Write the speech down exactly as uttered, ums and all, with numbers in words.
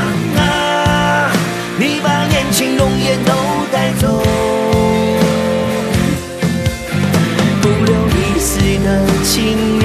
啊，你把年轻容颜都带走，不留一丝的情